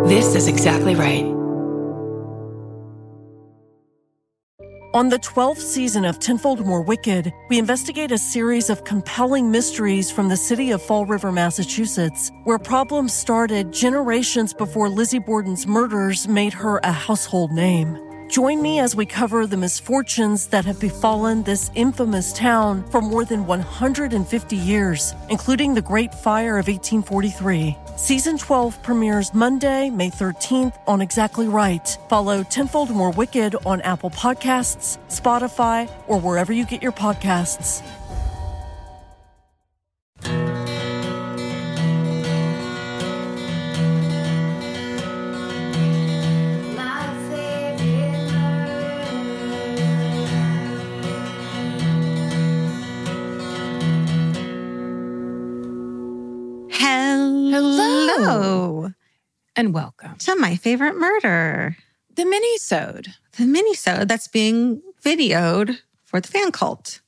This is exactly right. On the 12th season of Tenfold More Wicked, we investigate a series of compelling mysteries from the city of Fall River, Massachusetts, where problems started generations before Lizzie Borden's murders made her a household name. Join me as we cover the misfortunes that have befallen this infamous town for more than 150 years, including the Great Fire of 1843. Season 12 premieres Monday, May 13th on Exactly Right. Follow Tenfold More Wicked on Apple Podcasts, Spotify, or wherever you get your podcasts. Hello. And welcome To My Favorite Murder. the mini-sode. The mini-sode that's being videoed for the fan cult.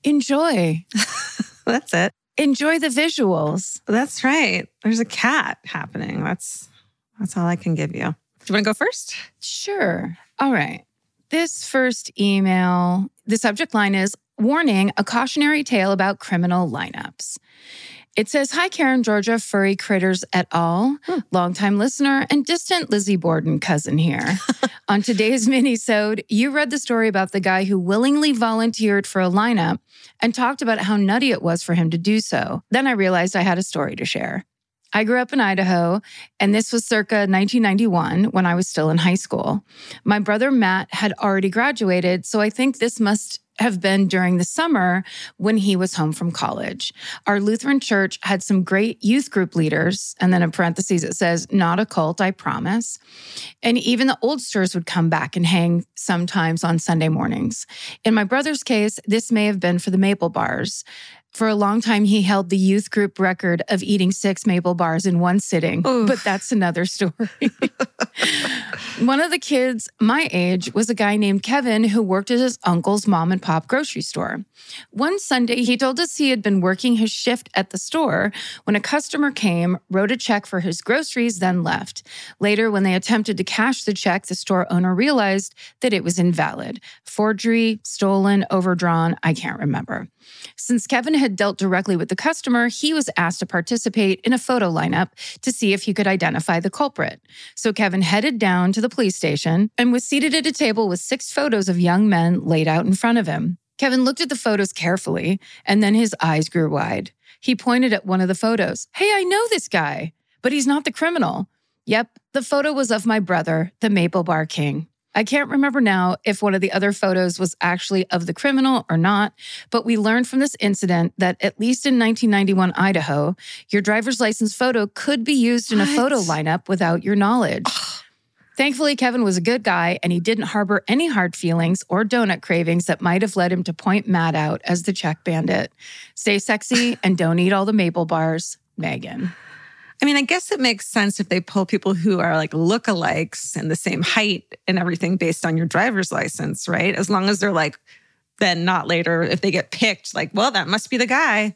Enjoy. That's it. Enjoy the visuals. That's right. There's a cat happening. That's all I can give you. Do you want to go first? Sure. All right. This first email, the subject line is, warning, a cautionary tale about criminal lineups. It says, hi, Karen, Georgia, furry critters et al. Longtime listener and distant Lizzie Borden cousin here. On today's mini-sode, you read the story about the guy who willingly volunteered for a lineup and talked about how nutty it was for him to do so. Then I realized I had a story to share. I grew up in Idaho, and this was circa 1991 when I was still in high school. My brother Matt had already graduated, so I think this must have been during the summer when he was home from college. Our Lutheran church had some great youth group leaders, and then in parentheses it says, not a cult, I promise. And even the oldsters would come back and hang sometimes on Sunday mornings. In my brother's case, this may have been for the Maple Bars. For a long time, he held the youth group record of eating 6 Maple Bars in one sitting, but that's another story. One of the kids my age was a guy named Kevin who worked at his uncle's mom and pop grocery store. One Sunday, he told us he had been working his shift at the store when a customer came, wrote a check for his groceries, then left. Later, when they attempted to cash the check, the store owner realized that it was invalid. Forgery, stolen, overdrawn, I can't remember. Since Kevin had dealt directly with the customer, he was asked to participate in a photo lineup to see if he could identify the culprit. So Kevin headed down to the police station and was seated at a table with 6 photos of young men laid out in front of him. Kevin looked at the photos carefully, and then his eyes grew wide. He pointed at one of the photos. Hey, I know this guy, but he's not the criminal. Yep, the photo was of my brother, the Maple Bar King. I can't remember now if one of the other photos was actually of the criminal or not, but we learned from this incident that at least in 1991 Idaho, your driver's license photo could be used in a photo lineup without your knowledge. Thankfully, Kevin was a good guy and he didn't harbor any hard feelings or donut cravings that might have led him to point Matt out as the check bandit. Stay sexy and don't eat all the Maple Bars. Megan. I mean, I guess it makes sense if they pull people who are like lookalikes and the same height and everything based on your driver's license, right? As long as they're like, then not later, if they get picked, like, well, that must be the guy,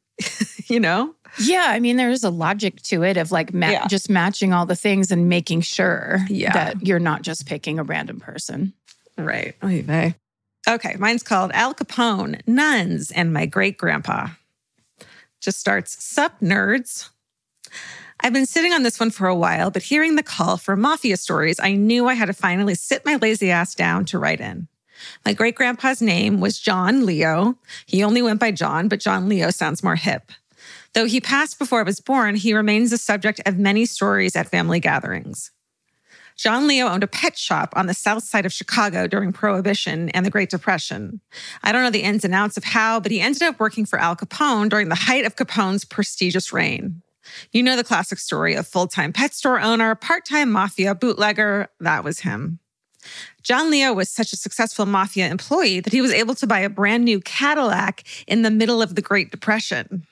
you know? Yeah, I mean, there is a logic to it of like just matching all the things and making sure that you're not just picking a random person. Right. Oy vey. Okay, mine's called Al Capone, Nuns, and My Great-Grandpa. Just starts, sup, nerds. I've been sitting on this one for a while, but hearing the call for mafia stories, I knew I had to finally sit my lazy ass down to write in. My great-grandpa's name was John Leo. He only went by John, but John Leo sounds more hip. Though he passed before I was born, he remains the subject of many stories at family gatherings. John Leo owned a pet shop on the south side of Chicago during Prohibition and the Great Depression. I don't know the ins and outs of how, but he ended up working for Al Capone during the height of Capone's prestigious reign. You know the classic story of full-time pet store owner, part-time mafia bootlegger. That was him. John Leo was such a successful mafia employee that he was able to buy a brand new Cadillac in the middle of the Great Depression.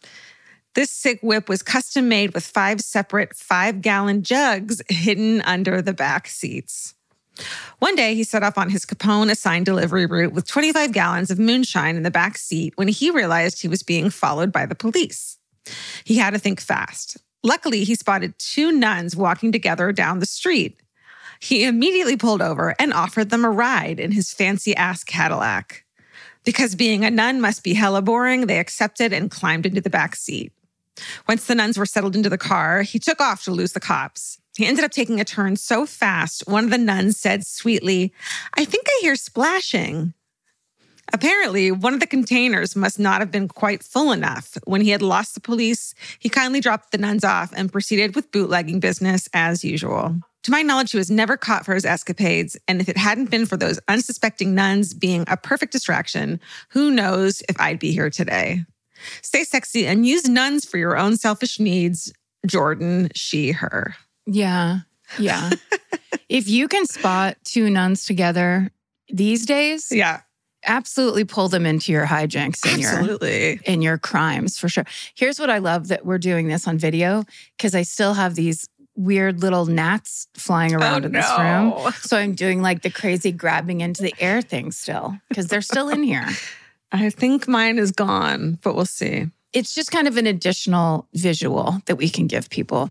This sick whip was custom made with 5 separate 5-gallon jugs hidden under the back seats. One day, he set off on his Capone-assigned delivery route with 25 gallons of moonshine in the back seat when he realized he was being followed by the police. He had to think fast. Luckily, he spotted two nuns walking together down the street. He immediately pulled over and offered them a ride in his fancy-ass Cadillac. Because being a nun must be hella boring, they accepted and climbed into the back seat. Once the nuns were settled into the car, he took off to lose the cops. He ended up taking a turn so fast, one of the nuns said sweetly, "I think I hear splashing." Apparently, one of the containers must not have been quite full enough. When he had lost the police, he kindly dropped the nuns off and proceeded with bootlegging business as usual. To my knowledge, he was never caught for his escapades, and if it hadn't been for those unsuspecting nuns being a perfect distraction, who knows if I'd be here today. Stay sexy and use nuns for your own selfish needs. Jordan, she, her. Yeah. If you can spot two nuns together these days, absolutely pull them into your hijinks and in your crimes for sure. Here's what I love that we're doing this on video, because I still have these weird little gnats flying around in this room. So I'm doing like the crazy grabbing into the air thing still, because they're still in here. I think mine is gone, but we'll see. It's just kind of an additional visual that we can give people.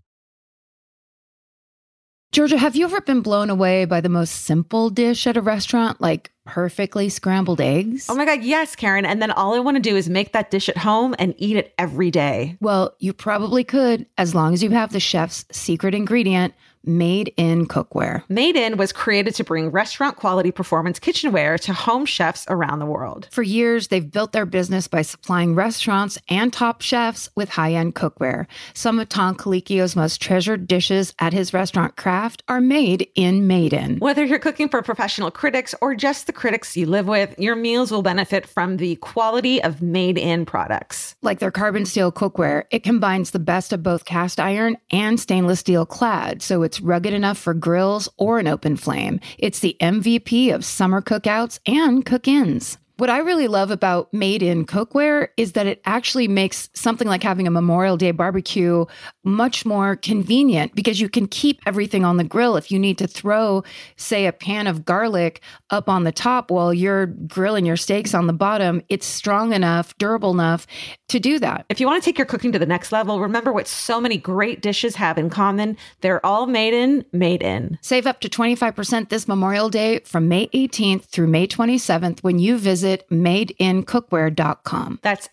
Georgia, have you ever been blown away by the most simple dish at a restaurant, like perfectly scrambled eggs? Oh my God, yes, Karen. And then all I want to do is make that dish at home and eat it every day. Well, you probably could, as long as you have the chef's secret ingredient, Made in Cookware. Made in was created to bring restaurant quality performance kitchenware to home chefs around the world. For years, they've built their business by supplying restaurants and top chefs with high-end cookware. Some of Tom Colicchio's most treasured dishes at his restaurant Craft are made in Made in. Whether you're cooking for professional critics or just the critics you live with, your meals will benefit from the quality of Made in products. Like their carbon steel cookware, it combines the best of both cast iron and stainless steel clad, so it's rugged enough for grills or an open flame. It's the MVP of summer cookouts and cook-ins. What I really love about Made in Cookware is that it actually makes something like having a Memorial Day barbecue much more convenient, because you can keep everything on the grill. If you need to throw, say, a pan of garlic up on the top while you're grilling your steaks on the bottom, it's strong enough, durable enough to do that. If you want to take your cooking to the next level, remember what so many great dishes have in common. They're all made in. Save up to 25% this Memorial Day from May 18th through May 27th when you visit madeincookware.com. That's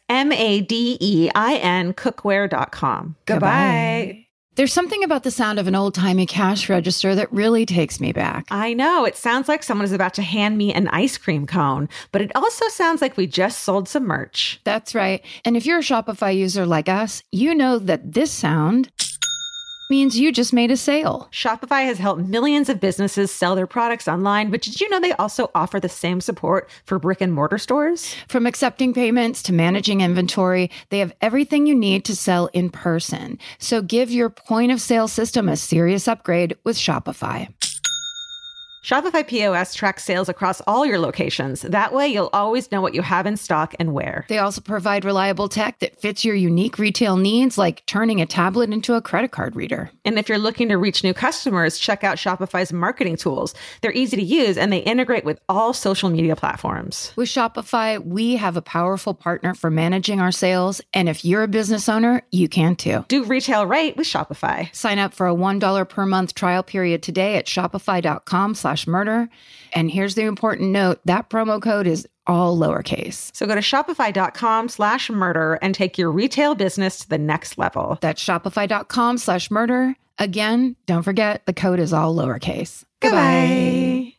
MADEIN cookware.com. Goodbye. There's something about the sound of an old-timey cash register that really takes me back. I know. It sounds like someone is about to hand me an ice cream cone, but it also sounds like we just sold some merch. That's right. And if you're a Shopify user like us, you know that this sound means you just made a sale. Shopify has helped millions of businesses sell their products online, but did you know they also offer the same support for brick and mortar stores? From accepting payments to managing inventory, they have everything you need to sell in person. So give your point of sale system a serious upgrade with Shopify. Shopify POS tracks sales across all your locations. That way, you'll always know what you have in stock and where. They also provide reliable tech that fits your unique retail needs, like turning a tablet into a credit card reader. And if you're looking to reach new customers, check out Shopify's marketing tools. They're easy to use, and they integrate with all social media platforms. With Shopify, we have a powerful partner for managing our sales. And if you're a business owner, you can too. Do retail right with Shopify. Sign up for a $1 per month trial period today at shopify.com/murder. And here's the important note, that promo code is all lowercase. So go to shopify.com/murder and take your retail business to the next level. That's shopify.com/murder. Again, don't forget, the code is all lowercase. Goodbye.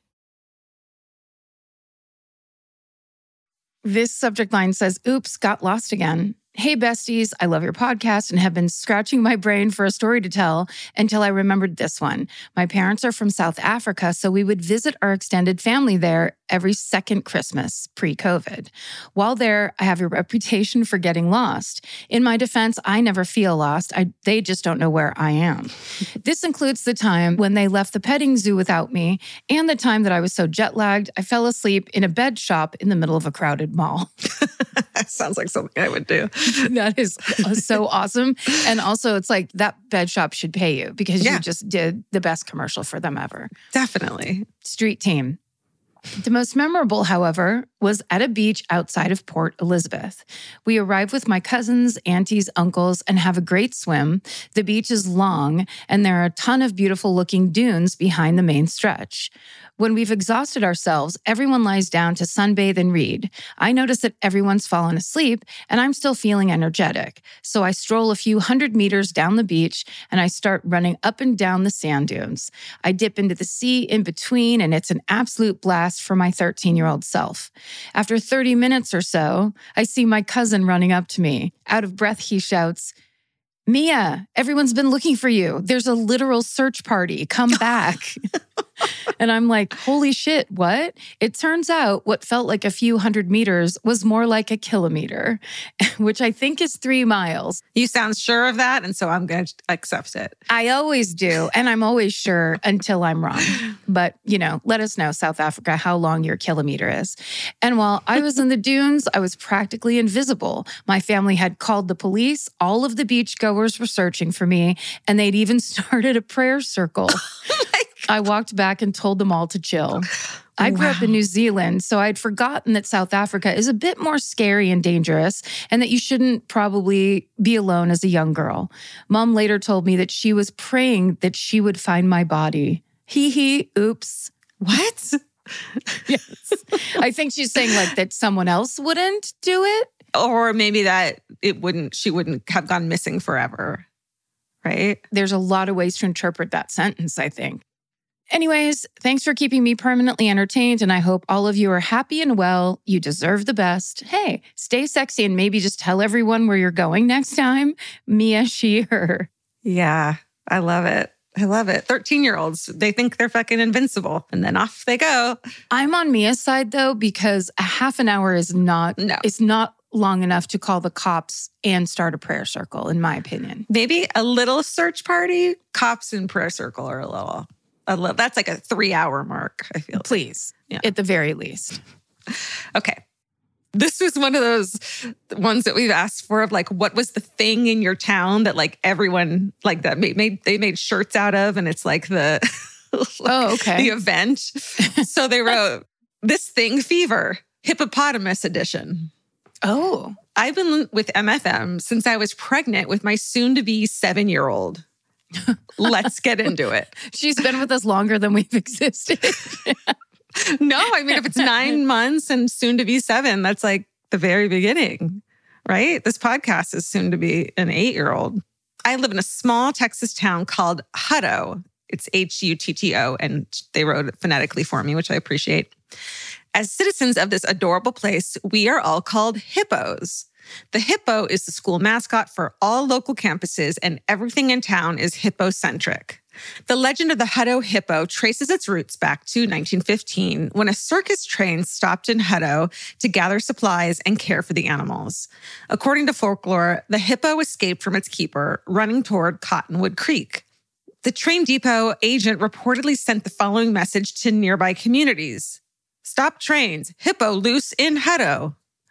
This subject line says, "Oops, got lost again. Hey, besties, I love your podcast and have been scratching my brain for a story to tell until I remembered this one. My parents are from South Africa, so we would visit our extended family there every second Christmas, pre-COVID. While there, I have a reputation for getting lost. In my defense, I never feel lost. They just don't know where I am. This includes the time when they left the petting zoo without me and the time that I was so jet-lagged, I fell asleep in a bed shop in the middle of a crowded mall." Sounds like something I would do. That is so awesome. And also, it's like that bed shop should pay you because you just did the best commercial for them ever. Definitely. Street team. The most memorable, however, was at a beach outside of Port Elizabeth. We arrive with my cousins, aunties, uncles, and have a great swim. The beach is long, and there are a ton of beautiful-looking dunes behind the main stretch. When we've exhausted ourselves, everyone lies down to sunbathe and read. I notice that everyone's fallen asleep, and I'm still feeling energetic. So I stroll a few 100 meters down the beach, and I start running up and down the sand dunes. I dip into the sea in between, and it's an absolute blast for my 13-year-old self. After 30 minutes or so, I see my cousin running up to me. Out of breath, he shouts, "Mia, everyone's been looking for you. There's a literal search party. Come back." And I'm like, holy shit, what? It turns out what felt like a few 100 meters was more like a kilometer, which I think is 3 miles. You sound sure of that, and so I'm going to accept it. I always do, and I'm always sure until I'm wrong. But, let us know, South Africa, how long your kilometer is. And while I was in the dunes, I was practically invisible. My family had called the police. All of the beachgoers were searching for me, and they'd even started a prayer circle. I walked back and told them all to chill. I grew up in New Zealand, so I'd forgotten that South Africa is a bit more scary and dangerous, and that you shouldn't probably be alone as a young girl. Mom later told me that she was praying that she would find my body. Oops. What? Yes. I think she's saying that someone else wouldn't do it. Or maybe that she wouldn't have gone missing forever, right? There's a lot of ways to interpret that sentence, I think. Anyways, thanks for keeping me permanently entertained, and I hope all of you are happy and well. You deserve the best. Hey, stay sexy and maybe just tell everyone where you're going next time. Mia, she, her. Yeah, I love it. 13-year-olds, they think they're fucking invincible, and then off they go. I'm on Mia's side, though, because a half an hour is not long enough to call the cops and start a prayer circle, in my opinion. Maybe a little search party, cops and prayer circle are a little. That's like a 3-hour mark, I feel. Please, at the very least. Okay. This was one of those ones that we've asked for of what was the thing in your town that everyone that they made shirts out of, and it's the the event. So they wrote this thing, fever, hippopotamus edition. Oh. I've been with MFM since I was pregnant with my soon-to-be 7-year-old. Let's get into it. She's been with us longer than we've existed. No, I mean, if it's 9 months and soon to be 7, that's the very beginning, right? This podcast is soon to be an 8-year-old. I live in a small Texas town called Hutto. It's Hutto, and they wrote it phonetically for me, which I appreciate. As citizens of this adorable place, we are all called hippos. The hippo is the school mascot for all local campuses, and everything in town is hippo-centric. The legend of the Hutto hippo traces its roots back to 1915, when a circus train stopped in Hutto to gather supplies and care for the animals. According to folklore, the hippo escaped from its keeper, running toward Cottonwood Creek. The train depot agent reportedly sent the following message to nearby communities. "Stop trains, hippo loose in Hutto."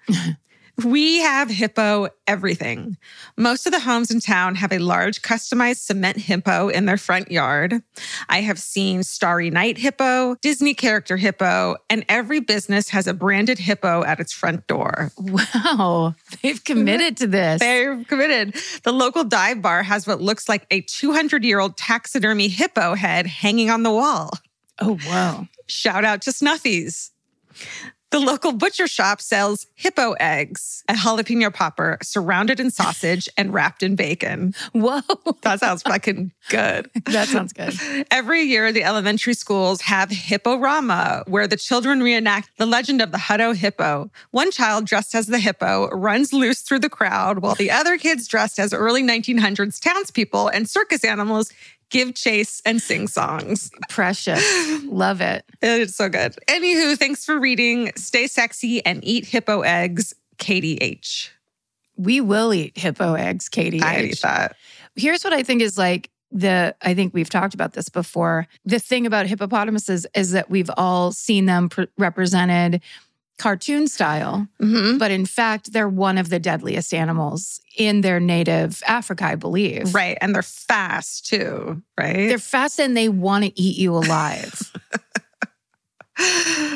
We have hippo everything. Most of the homes in town have a large customized cement hippo in their front yard. I have seen Starry Night hippo, Disney character hippo, and every business has a branded hippo at its front door. Wow, they've committed to this. They're committed. The local dive bar has what looks like a 200-year-old taxidermy hippo head hanging on the wall. Oh, wow. Shout out to Snuffies. The local butcher shop sells hippo eggs, a jalapeno popper surrounded in sausage and wrapped in bacon. Whoa. That sounds fucking good. That sounds good. Every year, the elementary schools have Hipporama, where the children reenact the legend of the Hutto hippo. One child dressed as the hippo runs loose through the crowd, while the other kids dressed as early 1900s townspeople and circus animals give chase and sing songs. Precious. Love it. It's so good. Anywho, thanks for reading. Stay sexy and eat hippo eggs, Katie H. We will eat hippo eggs, Katie H. I eat that. Here's what I think is I think we've talked about this before. The thing about hippopotamuses is that we've all seen them represented cartoon style, but in fact, they're one of the deadliest animals in their native Africa, I believe. Right. And they're fast too, right? They're fast and they want to eat you alive.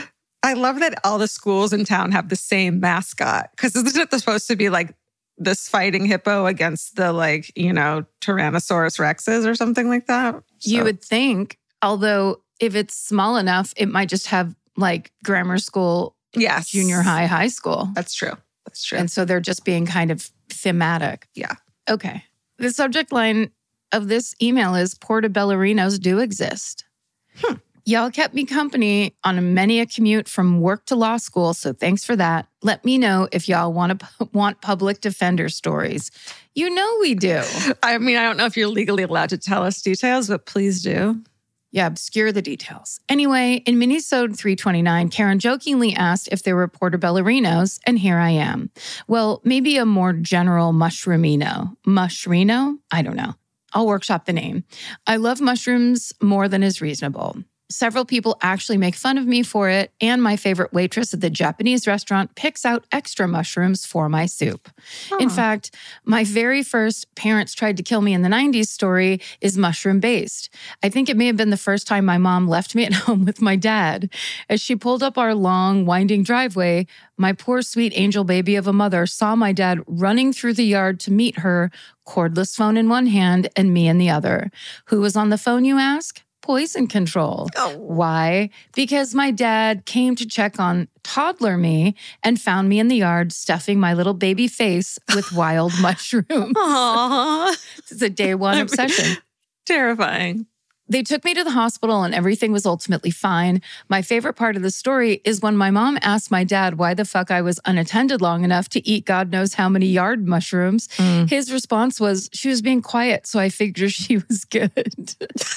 I love that all the schools in town have the same mascot. Because isn't it supposed to be like this fighting hippo against the Tyrannosaurus Rexes or something like that? You would think, although if it's small enough, it might just have like grammar school, junior high school. That's true. And so they're just being kind of thematic. Yeah. Okay. The subject line of this email is Portobellarinos do exist. Y'all kept me company on many a commute from work to law school, so thanks for that. Let me know if y'all want public defender stories. You know we do. I mean, I don't know if you're legally allowed to tell us details, but please do. Yeah, obscure the details. Anyway, in Minisode 329, Karen jokingly asked if there were portobellarinos, and here I am. Well, maybe a more general mushroominno. Mushrino? I don't know. I'll workshop the name. I love mushrooms more than is reasonable. Several people actually make fun of me for it, and my favorite waitress at the Japanese restaurant picks out extra mushrooms for my soup. In fact, my very first parents tried to kill me in the 90s story is mushroom-based. I think it may have been the first time my mom left me at home with my dad. As she pulled up our long, winding driveway, my poor sweet angel baby of a mother saw my dad running through the yard to meet her, cordless phone in one hand and me in the other. Who was on the phone, you ask? Poison control. Oh. Why? Because my dad came to check on toddler me and found me in the yard stuffing my little baby face with wild mushrooms. Aww. It's a day one obsession. Terrifying. They took me to the hospital and everything was ultimately fine. My favorite part of the story is when my mom asked my dad why the fuck I was unattended long enough to eat God knows how many yard mushrooms. His response was, she was being quiet, so I figured she was good.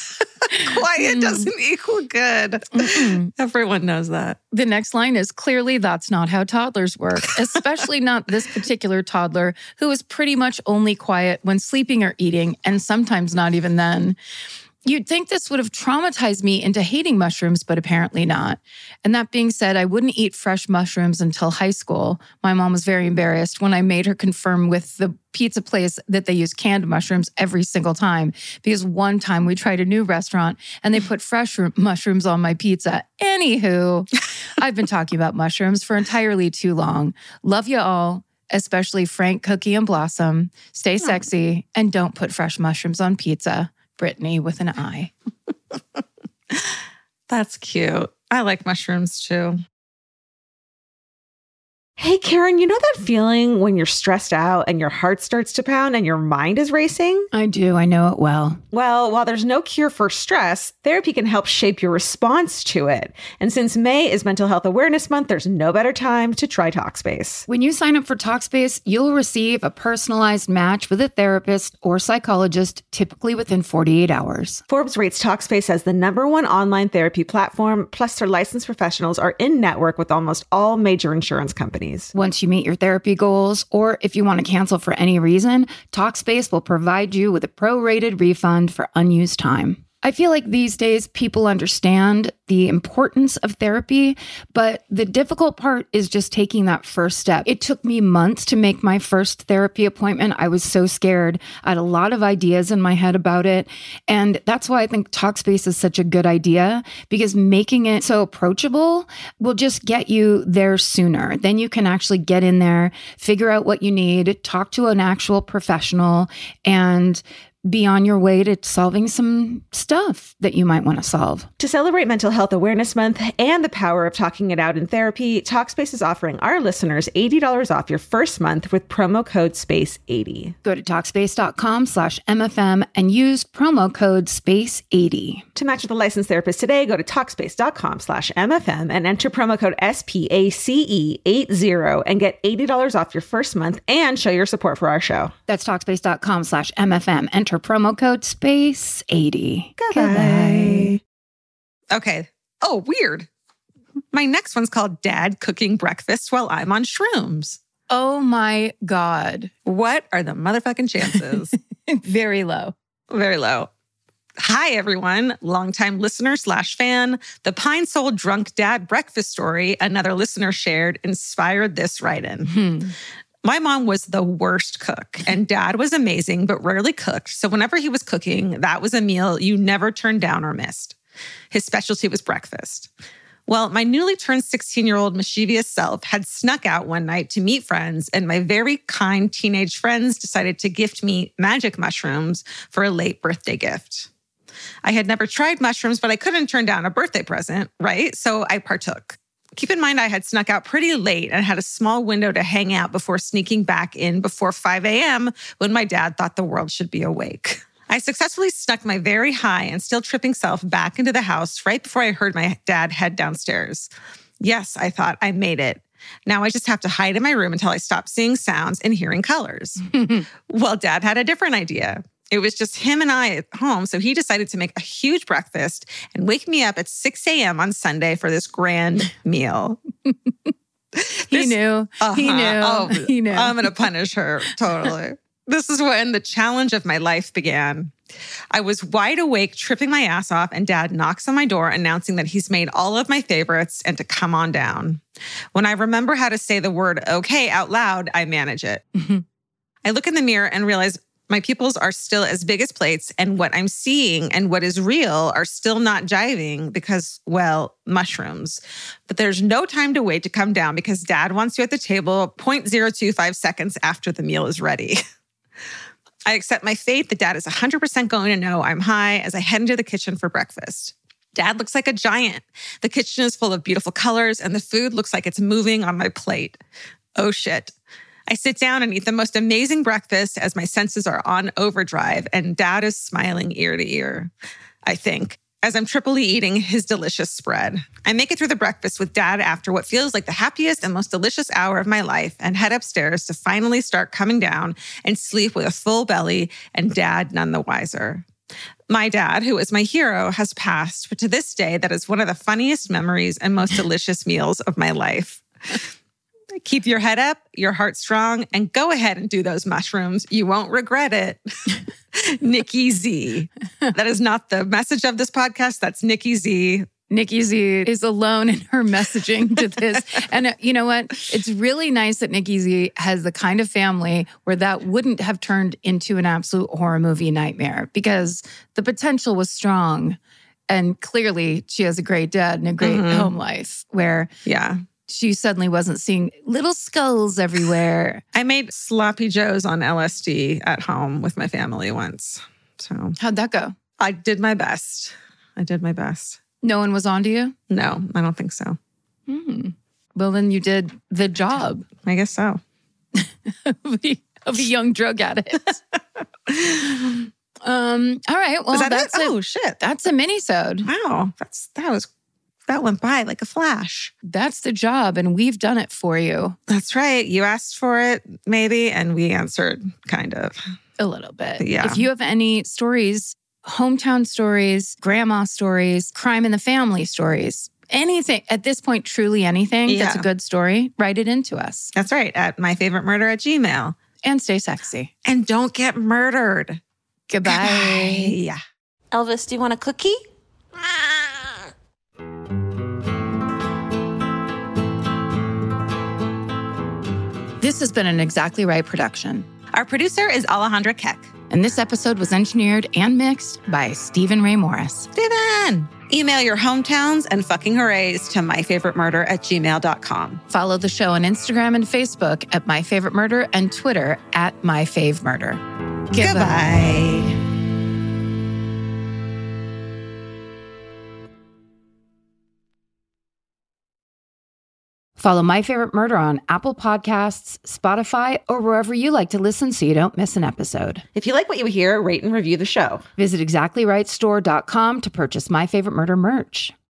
Quiet doesn't equal good. Everyone knows that. The next line is, clearly that's not how toddlers work, especially not this particular toddler who is pretty much only quiet when sleeping or eating, and sometimes not even then. You'd think this would have traumatized me into hating mushrooms, but apparently not. And that being said, I wouldn't eat fresh mushrooms until high school. My mom was very embarrassed when I made her confirm with the pizza place that they use canned mushrooms every single time. Because one time we tried a new restaurant and they put fresh mushrooms on my pizza. Anywho, I've been talking about mushrooms for entirely too long. Love you all, especially Frank, Cookie, and Blossom. Stay sexy and don't put fresh mushrooms on pizza. Brittany with an I. That's cute. I like mushrooms too. Hey, Karen, you know that feeling when you're stressed out and your heart starts to pound and your mind is racing? I do. I know it well. Well, while there's no cure for stress, therapy can help shape your response to it. And since May is Mental Health Awareness Month, there's no better time to try Talkspace. When you sign up for Talkspace, you'll receive a personalized match with a therapist or psychologist, typically within 48 hours. Forbes rates Talkspace as the #1 online therapy platform, plus their licensed professionals are in-network with almost all major insurance companies. Once you meet your therapy goals, or if you want to cancel for any reason, Talkspace will provide you with a prorated refund for unused time. I feel like these days people understand the importance of therapy, but the difficult part is just taking that first step. It took me months to make my first therapy appointment. I was so scared. I had a lot of ideas in my head about it. And that's why I think Talkspace is such a good idea, because making it so approachable will just get you there sooner. Then you can actually get in there, figure out what you need, talk to an actual professional, and be on your way to solving some stuff that you might want to solve. To celebrate Mental Health Awareness Month and the power of talking it out in therapy, Talkspace is offering our listeners $80 off your first month with promo code SPACE80. Go to Talkspace.com/MFM and use promo code SPACE80. To match with a licensed therapist today, go to Talkspace.com/MFM and enter promo code SPACE80 and get $80 off your first month and show your support for our show. That's Talkspace.com/MFM. Enter promo code SPACE80. Goodbye. Okay. Oh, weird. My next one's called Dad Cooking Breakfast While I'm on Shrooms. Oh my God. What are the motherfucking chances? Very low. Very low. Hi, everyone. Longtime listener / fan. The Pine Sol Drunk Dad breakfast story another listener shared inspired this write-in. My mom was the worst cook, and Dad was amazing, but rarely cooked. So whenever he was cooking, that was a meal you never turned down or missed. His specialty was breakfast. Well, my newly turned 16-year-old mischievous self had snuck out one night to meet friends, and my very kind teenage friends decided to gift me magic mushrooms for a late birthday gift. I had never tried mushrooms, but I couldn't turn down a birthday present, right? So I partook. Keep in mind, I had snuck out pretty late and had a small window to hang out before sneaking back in before 5 a.m. when my dad thought the world should be awake. I successfully snuck my very high and still tripping self back into the house right before I heard my dad head downstairs. Yes, I thought, I made it. Now I just have to hide in my room until I stop seeing sounds and hearing colors. Well, Dad had a different idea. It was just him and I at home, so he decided to make a huge breakfast and wake me up at 6 a.m. on Sunday for this grand meal. He knew. He knew. Oh, he knew. I'm going to punish her, totally. This is when the challenge of my life began. I was wide awake, tripping my ass off, and Dad knocks on my door announcing that he's made all of my favorites and to come on down. When I remember how to say the word okay out loud, I manage it. I look in the mirror and realize my pupils are still as big as plates, and what I'm seeing and what is real are still not jiving because, well, mushrooms. But there's no time to wait to come down because Dad wants you at the table 0.025 seconds after the meal is ready. I accept my fate that Dad is 100% going to know I'm high as I head into the kitchen for breakfast. Dad looks like a giant. The kitchen is full of beautiful colors, and the food looks like it's moving on my plate. Oh shit. I sit down and eat the most amazing breakfast as my senses are on overdrive, and Dad is smiling ear to ear, I think, as I'm triply eating his delicious spread. I make it through the breakfast with Dad after what feels like the happiest and most delicious hour of my life and head upstairs to finally start coming down and sleep with a full belly and Dad none the wiser. My dad, who is my hero, has passed, but to this day, that is one of the funniest memories and most delicious meals of my life. Keep your head up, your heart strong, and go ahead and do those mushrooms. You won't regret it. Nikki Z. That is not the message of this podcast. That's Nikki Z. Nikki Z is alone in her messaging to this. And you know what? It's really nice that Nikki Z has the kind of family where that wouldn't have turned into an absolute horror movie nightmare because the potential was strong. And clearly she has a great dad and a great home life where she suddenly wasn't seeing little skulls everywhere. I made sloppy joes on LSD at home with my family once. So how'd that go? I did my best. No one was onto you? No, I don't think so. Well, then you did the job. I guess so. of a young drug addict. All right. Well, that's it. Oh, shit. That's a mini-sode. Wow. That went by like a flash. That's the job, and we've done it for you. That's right. You asked for it, maybe, and we answered, kind of. A little bit. Yeah. If you have any stories, hometown stories, grandma stories, crime in the family stories, anything, at this point, truly anything that's a good story, write it into us. That's right, at myfavoritemurder@gmail.com. And stay sexy. And don't get murdered. Goodbye. Yeah. Elvis, do you want a cookie? This has been an Exactly Right production. Our producer is Alejandra Keck. And this episode was engineered and mixed by Stephen Ray Morris. Stephen! Email your hometowns and fucking hoorays to myfavoritemurder@gmail.com. Follow the show on Instagram and Facebook at myfavoritemurder and Twitter at myfavemurder. Goodbye. Follow My Favorite Murder on Apple Podcasts, Spotify, or wherever you like to listen so you don't miss an episode. If you like what you hear, rate and review the show. Visit exactlyrightstore.com to purchase My Favorite Murder merch.